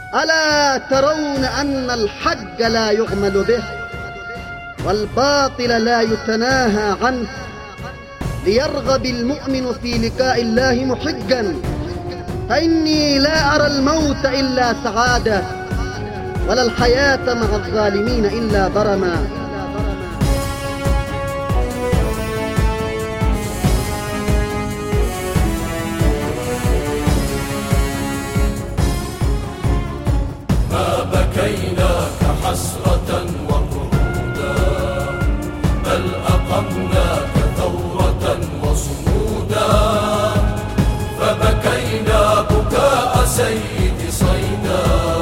ألا ترون أن الحق لا يغمل به والباطل لا يتناهى عنه، ليرغب المؤمن في لقاء الله محجا، فإني لا أرى الموت إلا سعادة ولا الحياة مع الظالمين إلا برما. ما بكيناك حسرة وقعودا، بل أقمناك ثورة وصمودا، فبكينا بكاء سيد صيدا،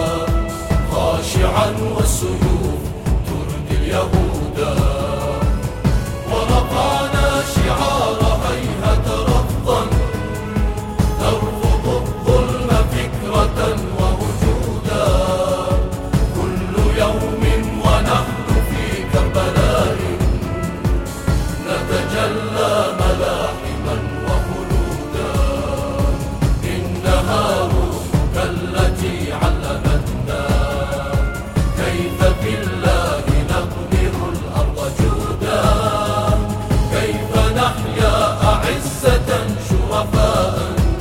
خاشعا والسيوف تردي اليهودا، ورفعنا شعار هيهة رفضا، نرفض الظلم فكرة ووجودا، كل يوم ونحن في كربلاء نتجلى ملاحما وخلودا، إنها روحك التي علمتنا كيف في الله نقدر الأرض جودا، كيف نحيا أعزة شرفاء،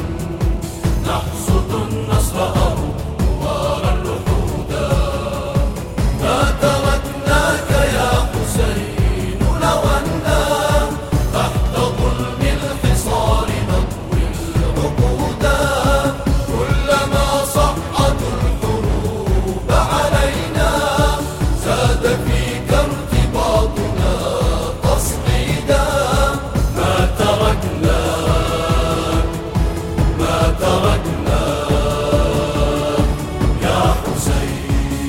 نحصد النصر أنوارا لحودا، ما تركناك يا حسين لو أنا تحت ظلم الحصار نطوي العقودا، كلما صعدوا الحروب علينا زاد فيك ارتباطنا تصعيدا، ما تركنا يا حسين.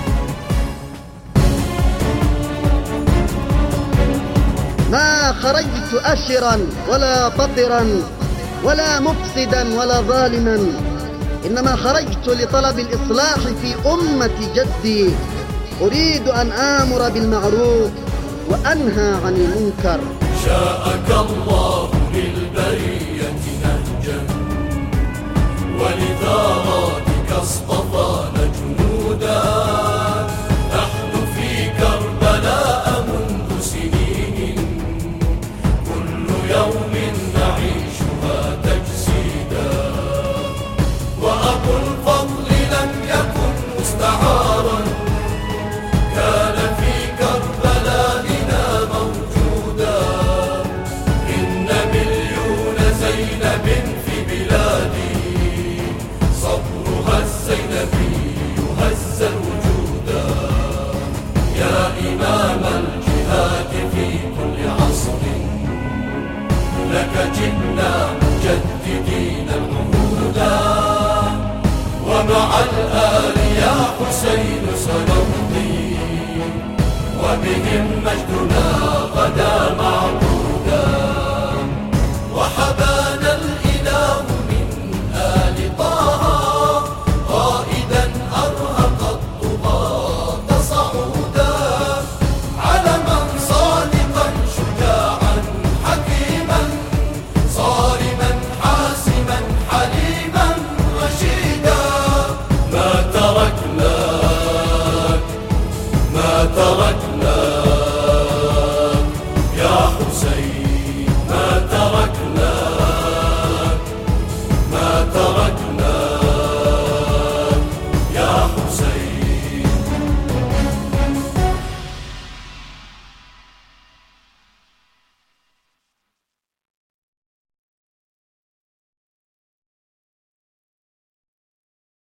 ما خرجت أشرا ولا بطرا ولا مفسدا ولا ظالما، إنما خرجت لطلب الإصلاح في أمة جدي، أريد أن آمر بالمعروف وأنهى عن المنكر. شاءك الله للبرية نهجا، ولثاراتك اصطفانا جنودا، نحن في كربلاء منذ سنين، كل يوم نعيشها تجسيدا، وأبو الفضل لم يكن مستعارا، كان في كربلائنا موجودا، إن مليون زينب في بلادي، صبرها الزينبي هز الوجودا، يا إمام الجهاد في كل عصر، لك جئنا مجددين العهودا، ومع الآل يا حسين سنمضي، وبهم مجدنا